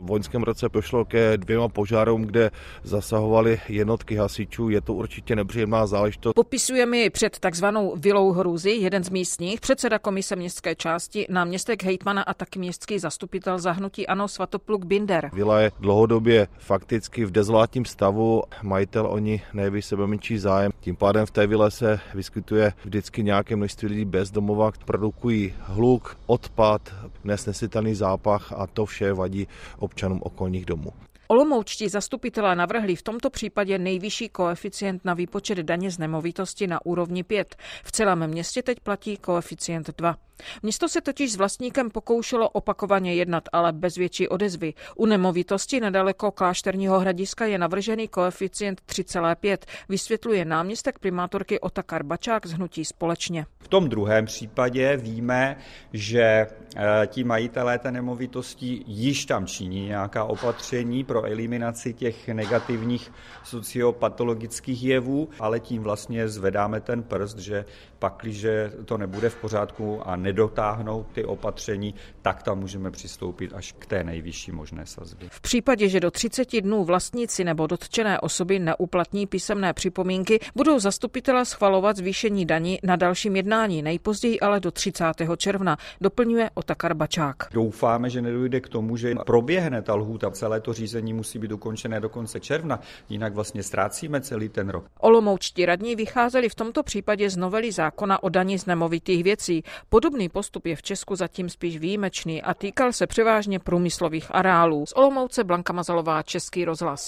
V loňském roce došlo ke 2 požárům, kde zasahovaly jednotky hasičů. Je to určitě nepříjemná záležitost. Popisuje mi před takzvanou vilou hrůzy jeden z místních, předseda komise městské části, náměstek hejtmana a taky městský zastupitel za hnutí ANO Svatopluk Binder. Vila je dlouhodobě fakticky v dezolátním stavu, majitel o ní nejeví sebemenší zájem. Tím pádem v té vile se vyskytuje vždycky nějaké množství lidí bez domova, produkují hluk, odpad, nesnesitelný zápach a to vše vadí občanům okolních domů. Olomoučtí zastupitelé navrhli v tomto případě nejvyšší koeficient na výpočet daně z nemovitosti na úrovni 5. V celém městě teď platí koeficient 2. Město se totiž s vlastníkem pokoušelo opakovaně jednat, ale bez větší odezvy. U nemovitosti nedaleko Klášterního Hradiska je navržený koeficient 3,5, vysvětluje náměstek primátorky Otakar Bačák z hnutí Společně. V tom druhém případě víme, že ti majitelé té nemovitosti již tam činí nějaká opatření pro eliminaci těch negativních sociopatologických jevů, ale tím vlastně zvedáme ten prst, že pakliže to nebude v pořádku a nedotáhnou ty opatření, tak tam můžeme přistoupit až k té nejvyšší možné sazbě. V případě, že do 30 dnů vlastníci nebo dotčené osoby neuplatní písemné připomínky, budou zastupitelé schvalovat zvýšení daní na dalším jednání, nejpozději ale do 30. června, doplňuje Otakar Bačák. Doufáme, že nedojde k tomu, že proběhne ta lhůta. Celé to řízení musí být ukončené do konce června, jinak vlastně ztrácíme celý ten rok. Olomoučtí radní vycházeli v tomto případě z novely zákona o dani z nemovitých věcí. Podobný postup je v Česku zatím spíš výjimečný a týkal se převážně průmyslových areálů. Z Olomouce Blanka Mazalová, Český rozhlas.